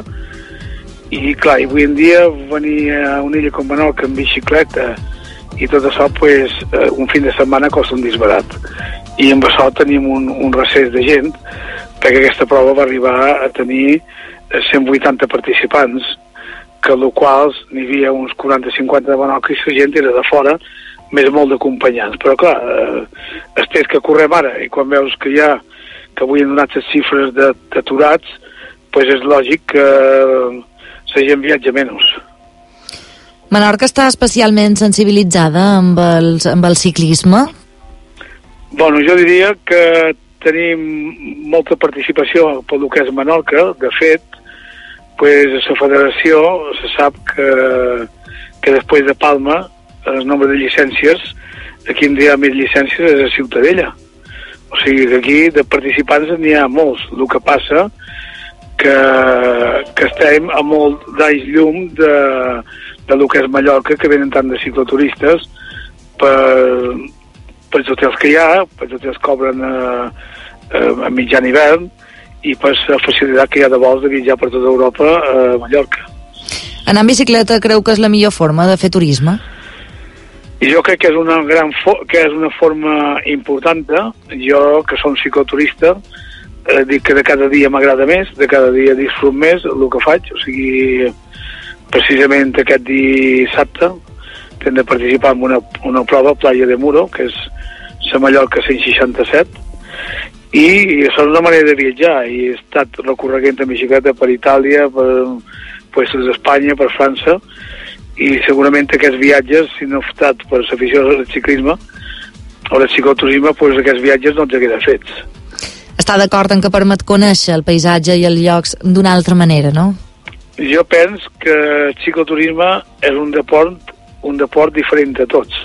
I clar, i avui en dia venir a una illa com Menorca amb bicicleta i tot això, pues, un fin de setmana costa un disbarat. I amb això tenim un, un recés de gent, perquè aquesta prova va arribar a tenir cent vuitanta participants, que el quals n'hi havia uns quaranta o cinquanta de Menorca i la gent era de fora, més molt d'acompanyants. Però clar, eh, el temps que correm ara, i quan veus que hi ha, que avui han donat les xifres d'aturats, pues és lògic que la gent viatja menys. Menorca està especialment sensibilitzada amb, els, amb el ciclisme? Bueno, jo diria que tenim molta participació pel que és Menorca. De fet, pues, la federació se sap que, que després de Palma el nombre de llicències, aquí on hi ha més llicències és a Ciutadella. O sigui que aquí de participants n'hi ha molts. El que passa que, que estem a molt d'anys llum de, de lo que és Mallorca, que venen tant de cicloturistes per, per els hotels que hi ha, per els hotels que obren a, a, a mitjan hivern i per la facilitat que hi ha de vols de viatjar per tota Europa a Mallorca. Anar en bicicleta creu que és la millor forma de fer turisme? I jo crec que és una gran fo que és una forma important. Jo, que som cicloturista, Eh, dic que de cada dia m'agrada més, de cada dia disfrut més el que faig. O sigui, precisament aquest dissabte hem de participar en una, una prova a Playa de Muro, que és la Mallorca cent seixanta-set, i, i és una manera de viatjar, i he estat recorreguent en bicicleta per Itàlia, per pues, Espanya, per França, i segurament aquests viatges, si no he estat per l'afició del ciclisme o del cicloturisme, pues, aquests viatges no ens hagueren fets. Està d'acord en que permet conèixer el paisatge i els llocs d'una altra manera, no? Jo penso que el cicloturisme és un deport, un deport diferent de tots.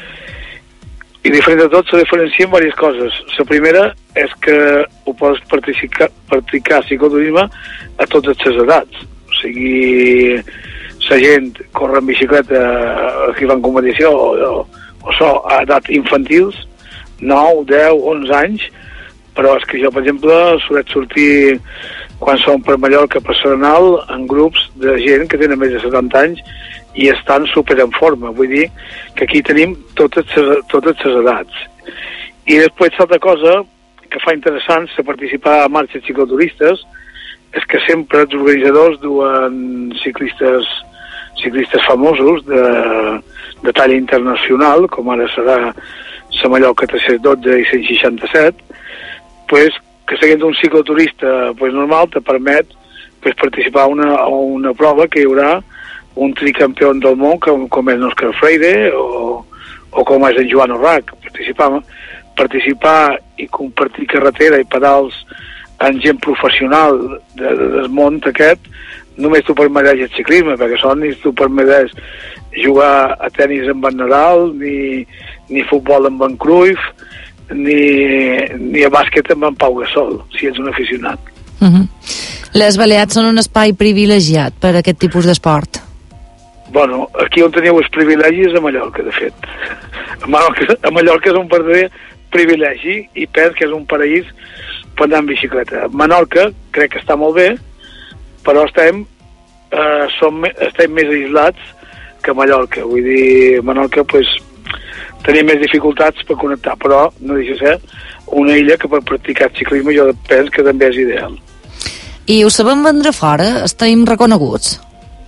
I diferent de tots se diferencia en diverses coses. La primera és que ho pots practicar, practicar cicloturisme a totes les edats. O sigui, la gent corre en bicicleta aquí va en competició o, o, o so, a edat infantils, nou, deu, onze anys, però és que jo, per exemple, solet sortir quan som per Mallorca, per Serenal, en grups de gent que tenen més de setanta anys i estan super en forma. Vull dir que aquí tenim totes totes les edats. I després, l'altra cosa que fa interessant de participar a marxes cicloturistes és que sempre els organitzadors duen ciclistes ciclistes famosos de, de talla internacional, com ara serà la Mallorca tres-cents dotze i cent seixanta-set, pues, que seguint un cicloturista pues, normal te permet pues, participar en una, una prova que hi haurà un tricampió del món com, com és Òscar Freire o, o com és en Joan Orrac. Participar, participar i compartir carretera i pedals amb gent professional de, de, del món aquest només t'ho permeteix el ciclisme, perquè això ni t'ho permeteix jugar a tenis amb en Nadal, ni, ni futbol amb en Cruyff, ni, ni a bàsquet amb en Pau Gasol, si ets un aficionat. Uh-huh. Les Balears són un espai privilegiat per a aquest tipus d'esport. Bueno, aquí on teniu els privilegis a Mallorca, de fet. A Mallorca, a Mallorca és un verdader privilegi i penso que és un paraís per anar en bicicleta. A Menorca crec que està molt bé, però estem, eh, som, estem més aislats que a Mallorca. Vull dir, a Menorca pues, tenim més dificultats per connectar, però no deixa ser una illa que per practicar ciclisme jo penso que també és ideal. I ho sabem vendre fora? Estem reconeguts?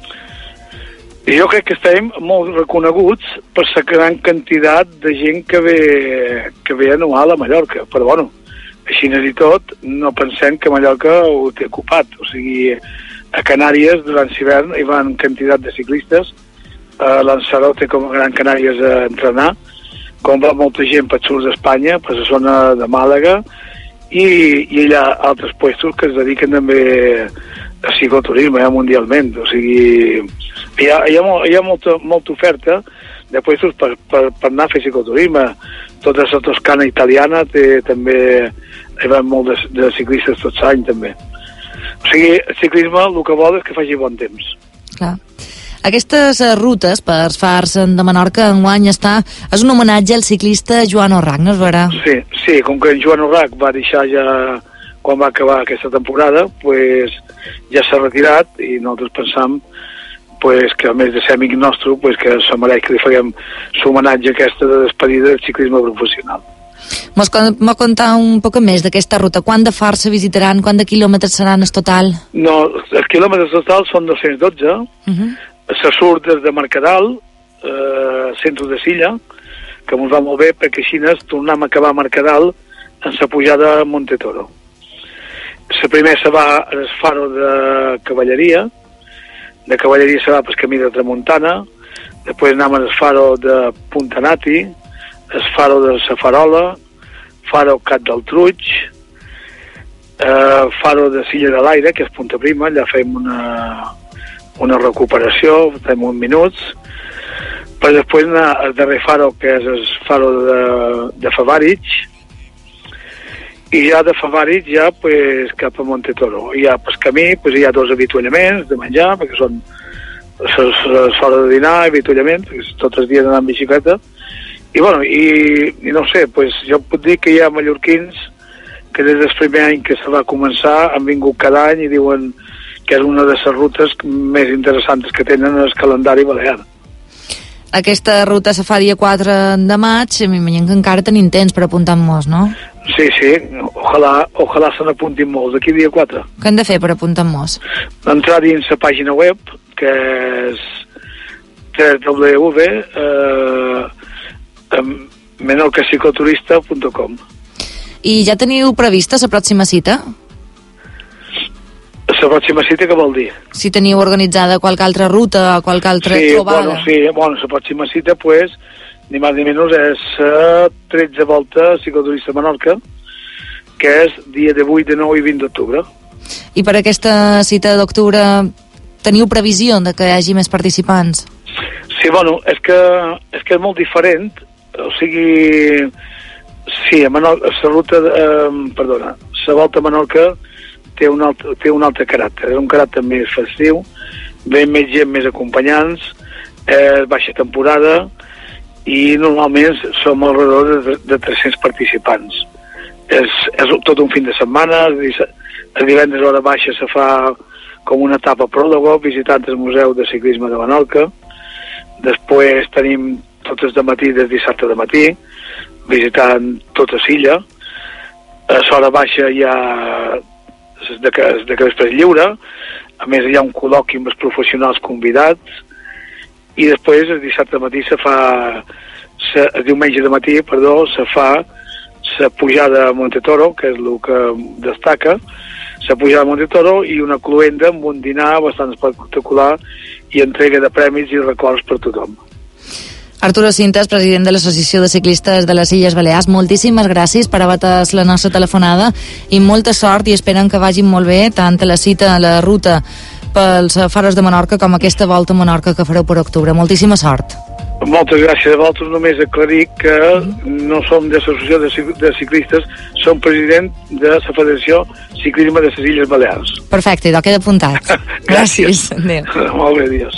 Jo crec que estem molt reconeguts per la gran quantitat de gent que ve, que ve anual a Mallorca, però bueno, així i tot, no pensem que Mallorca ho té ocupat, o sigui, a Canàries durant l'hivern hi van quantitat de ciclistes, a Lanzarote com a Gran Canàries a entrenar, com va molta gent per surt d'Espanya, per la zona de Màlaga, i, i hi ha altres puestos que es dediquen també a cicloturisme, ja mundialment, o sigui, hi ha, hi ha, molt, hi ha molta, molta oferta de puestos per, per, per anar a fer cicloturisme. Tota la Toscana italiana té també, hi va molt de, de ciclistes tot l'any també. O sigui, el ciclisme el que vol és que faci bon temps. Clar. Aquestes rutes per fars de Menorca enguany està, és un homenatge al ciclista Joan Orrac, no es veurà? Sí, sí, com que en Joan Orrac va deixar ja, quan va acabar aquesta temporada, pues, ja s'ha retirat i nosaltres pensam pues, que a més de ser amic nostre, pues, que se mereix que li faguem l'homenatge aquesta de despedida del ciclisme professional. Mos m'ho contar un poc més d'aquesta ruta. Quant de fars se visitaran? Quant de quilòmetres seran el total? No, els quilòmetres totals són dos-cents dotze. Uh-huh. Se surt des de Mercadal, eh, centre de Silla, que ens va molt bé perquè així tornem a acabar a Mercadal en la pujada a Montetoro. La primera se va al faro de Cavalleria, de Cavalleria se va pel camí de Tramuntana, després anem al faro de Puntanati, el faro de la Farola, faro Cat del Truig, eh, faro de Silla de l'Aire, que és Punta Prima, allà fem una, una recuperació, fem uns minuts, per després anar al darrer faro, que és el faro de, de Favarich, i ja de Favarich ja pues, cap a Montetoro. I ja pel camí pues, hi ha dos avituallaments de menjar, perquè són les hores de dinar, avituallaments, tots els dies anar en bicicleta. I, bueno, i, i no sé, pues, jo puc dir que hi ha mallorquins que des del primer any que se va començar han vingut cada any i diuen que és una de les rutes més interessants que tenen en el calendari balear. Aquesta ruta se fa dia quatre de maig, m'imagino que encara tenim temps per apuntar-nos, no? Sí, sí, ojalà, ojalà se n'apuntin molts, d'aquí dia quatre. Què hem de fer per apuntar-nos? Entrar dins la pàgina web, que és w w w punt menorca cicloturista punt com. I ja teniu prevista la pròxima cita? La pròxima cita què vol dir? Si teniu organitzada qualque altra ruta o qualque altra sí, trobada. Bueno, sí, bueno, la pròxima cita, pues, ni més ni menys, és la tretze volta cicloturista Menorca, que és dia de vuit, de nou i vint d'octubre. I per aquesta cita d'octubre teniu previsió de que hi hagi més participants? Sí, bueno, és que és, que és molt diferent, o sigui, sí, a Menorca, la ruta, eh, perdona, la volta a Menorca té un, altre, té un altre caràcter, és un caràcter més festiu, ve més gent, més acompanyants, és baixa temporada i normalment som alrededor de, de tres-cents participants. És, és tot un fin de setmana, el divendres a hora baixa se fa com una etapa pròlogo, visitant el Museu de Ciclisme de Menorca, després tenim tots els dematí des dissabte de matí, visitant tota Silla, a l'hora baixa hi ha de que, de que després lliure, a més hi ha un col·loqui amb els professionals convidats, i després el dissabte de matí se fa, se, el diumenge de matí, perdó, se fa la pujada a Montetoro, que és el que destaca, la pujada a Montetoro i una cluenda amb un dinar bastant espectacular i entrega de premis i records per tothom. Arturo Cintas, president de l'Associació de Ciclistes de les Illes Balears, moltíssimes gràcies per haver atès la nostra telefonada i molta sort, i esperen que vagin molt bé tant a la cita a la ruta pels faros de Menorca com aquesta volta a Menorca que fareu per octubre. Moltíssima sort. Moltes gràcies a vosaltres. Només aclarir que no som de l'Associació de Ciclistes, som president de la Federació Ciclisme de les Illes Balears. Perfecte, idò queda apuntat. Gràcies. Adéu. Molt bé, adiós.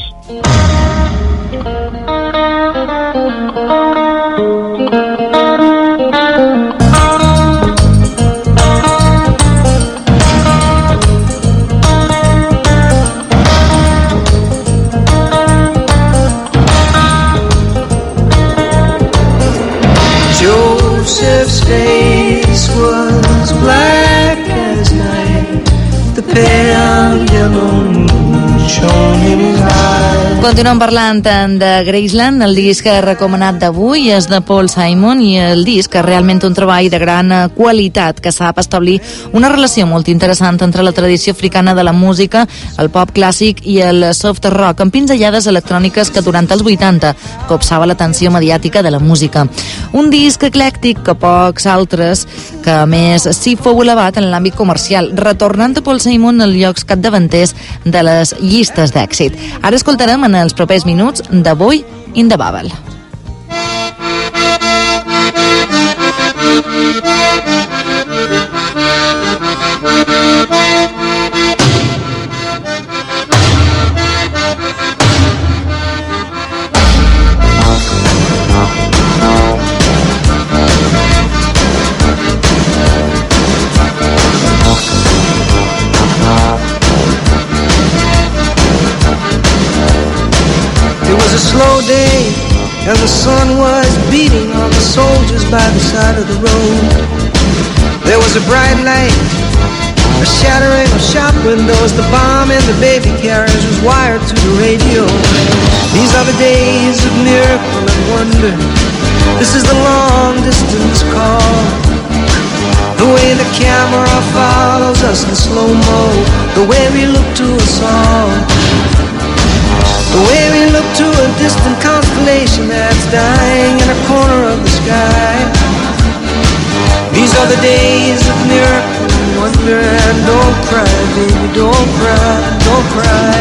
Joseph's face was black as night. The pale yellow moon shone in his eyes. Continuem parlant de Graceland. El disc recomanat d'avui és de Paul Simon i el disc és realment un treball de gran qualitat que sap establir una relació molt interessant entre la tradició africana de la música, el pop clàssic i el soft rock, amb pinzellades electròniques que durant els vuitanta copsava l'atenció mediàtica de la música. Un disc eclèctic que pocs altres, que a més s'hi fou elevat en l'àmbit comercial, retornant a Paul Simon als llocs capdavanters de les llistes d'èxit. Ara escoltarem en els propers minuts The Boy in the Bubble. Slow day, and the sun was beating on the soldiers by the side of the road. There was a bright light, a shattering of shop windows. The bomb in the baby carriage was wired to the radio. These are the days of miracle and wonder. This is the long distance call. The way the camera follows us in slow-mo, the way we look to us all, the way we look to a distant constellation that's dying in a corner of the sky. These are the days of miracle and wonder. And don't cry, baby, don't cry, don't cry.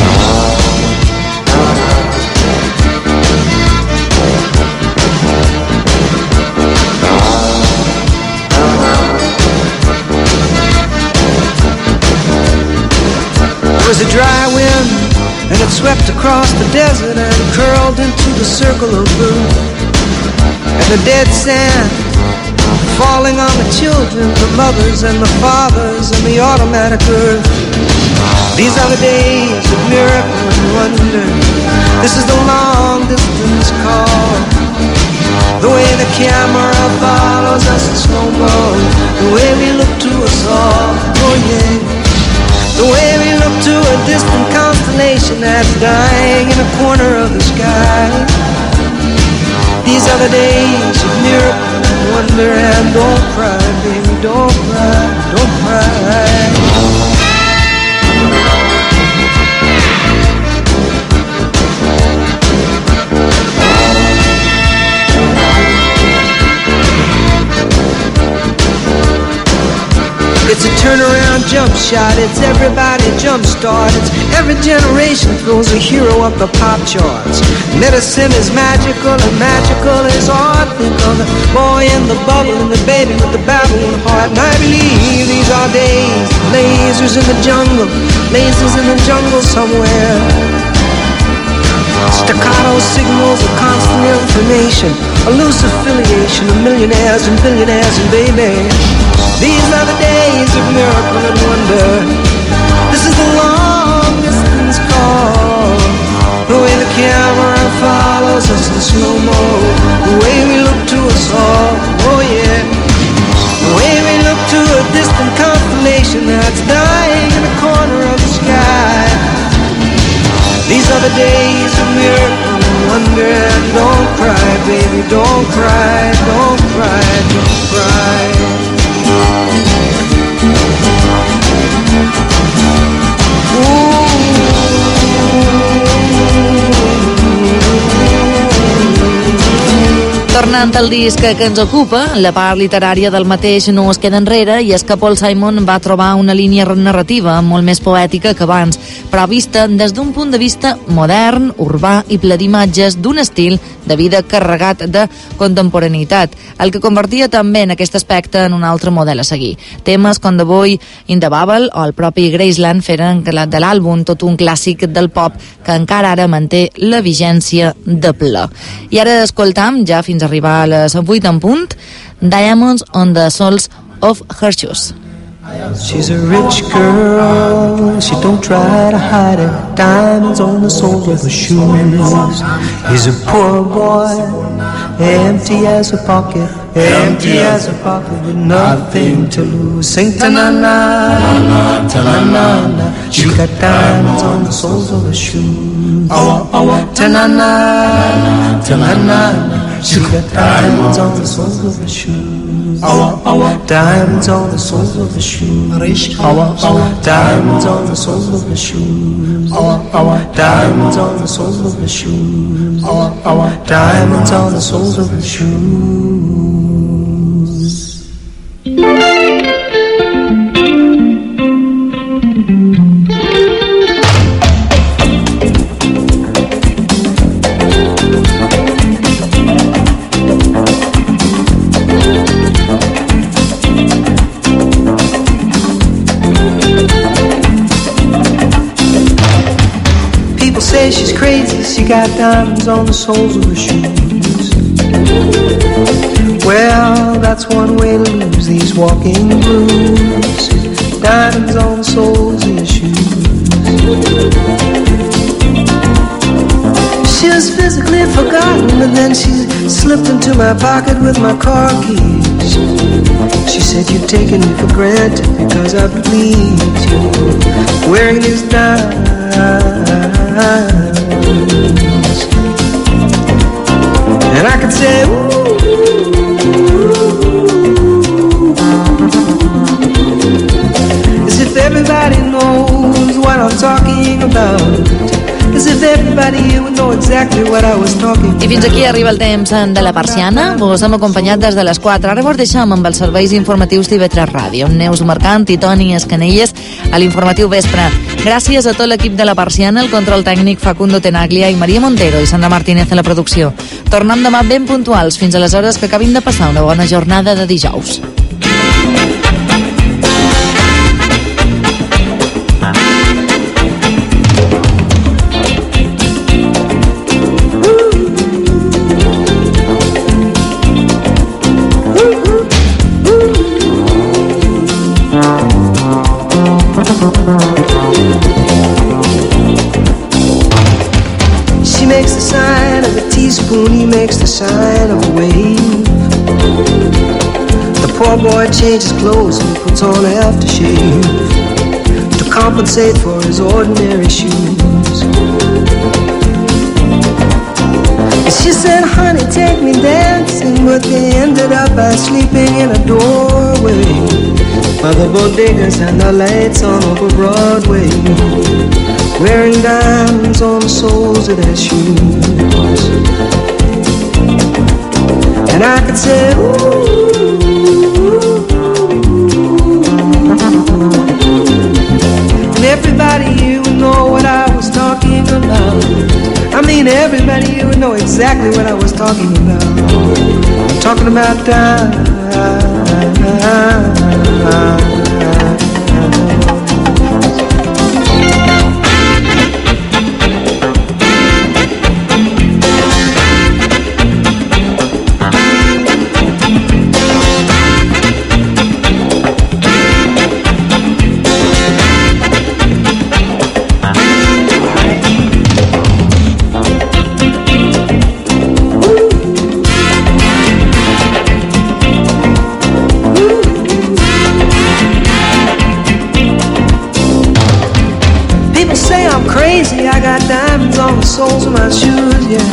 There was a dry wind, and it swept across the desert and curled into the circle of blue. And the dead sand falling on the children, the mothers and the fathers and the automatic earth. These are the days of miracle and wonder. This is the long distance call. The way the camera follows us in slow-mo, the way we look to us all, oh yeah. The way we look to a distant constellation that's dying in a corner of the sky. These are the days of miracle and wonder. And don't cry, baby, don't cry, don't cry. It's a turnaround jump shot, it's everybody jump start, it's every generation throws a hero up the pop charts. Medicine is magical and magical is art. Think of the boy in the bubble and the baby with the babbling heart. And I believe these are days, lasers in the jungle, lasers in the jungle somewhere. Staccato signals of constant information, a loose affiliation of millionaires and billionaires and baby. These are the days of miracle and wonder. This is the long distance call. The way the camera follows us in slow-mo, the way we look to us all, oh yeah. The way we look to a distant constellation that's dying in the corner of the sky. These are the days of miracle and wonder. Don't cry, baby, don't cry, don't cry, don't cry. Tornant al disc que ens ocupa, la part literària del mateix no es queda enrere, i és que Paul Simon va trobar una línia narrativa molt més poètica que abans, però vista des d'un punt de vista modern, urbà i ple d'imatges d'un estil de vida carregat de contemporaneïtat, el que convertia també en aquest aspecte en un altre model a seguir. Temes com The Boy in the Bubble o el propi Graceland feren de l'àlbum tot un clàssic del pop que encara ara manté la vigència de ple. I ara escoltam, ja fins a arribar a les vuit en punt, Diamonds on the Soles of Her Shoes. She's a rich girl, she don't try to hide it. Diamonds on the soles of her shoes. He's a poor boy, empty as a pocket, empty as a pocket with nothing to lose. Sing ta-na-na, ta-na-na, she got diamonds on the soles of her shoes. Ta-na-na, ta-na-na, she got diamonds on the soles of her shoes. Diamonds on the soles of her shoes. Diamonds on the soles of her shoes. Diamonds on the soles of her shoes. Diamonds on the soles of her shoes. Say she's crazy, she got diamonds on the soles of her shoes. Well, that's one way to lose these walking blues. Diamonds on the soles of your shoes. She was physically forgotten, but then she slipped into my pocket with my car keys. She said, you've taken me for granted because I pleased you. Wearing these diamonds, and I could say, ooh, as if everybody knows what I'm talking about. As if everybody would know exactly what I was talking about. I fins aquí arriba el temps de la Persiana. Vos hem acompanyat des de les quatre. Ara vos deixem amb els serveis informatius d'I V tres Ràdio. Neus Mercant i Toni Escanelles a l'informatiu vespre. Gràcies a tot l'equip de la Persiana, el control tècnic Facundo Tenaglia i Maria Montero i Sandra Martínez a la producció. Tornem demà ben puntuals. Fins aleshores, que acabin de passar una bona jornada de dijous. She makes the sign of a teaspoon, he makes the sign of a wave. The poor boy changes clothes and puts on aftershave to compensate for his ordinary shoes. And she said, honey, take me dancing, but they ended up by sleeping in a doorway by the bodegas and the lights on over Broadway, wearing diamonds on the soles of their shoes. And I could say, ooh, and everybody here would know what I was talking about. I mean, everybody here would know exactly what I was talking about. I'm talking about diamonds. diamonds on the soles of my shoes, yeah.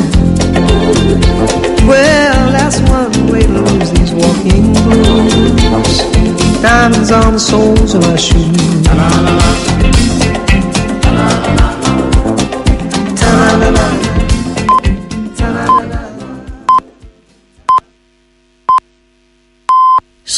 Well, that's one way to lose these walking blues. Diamonds on the soles of my shoes.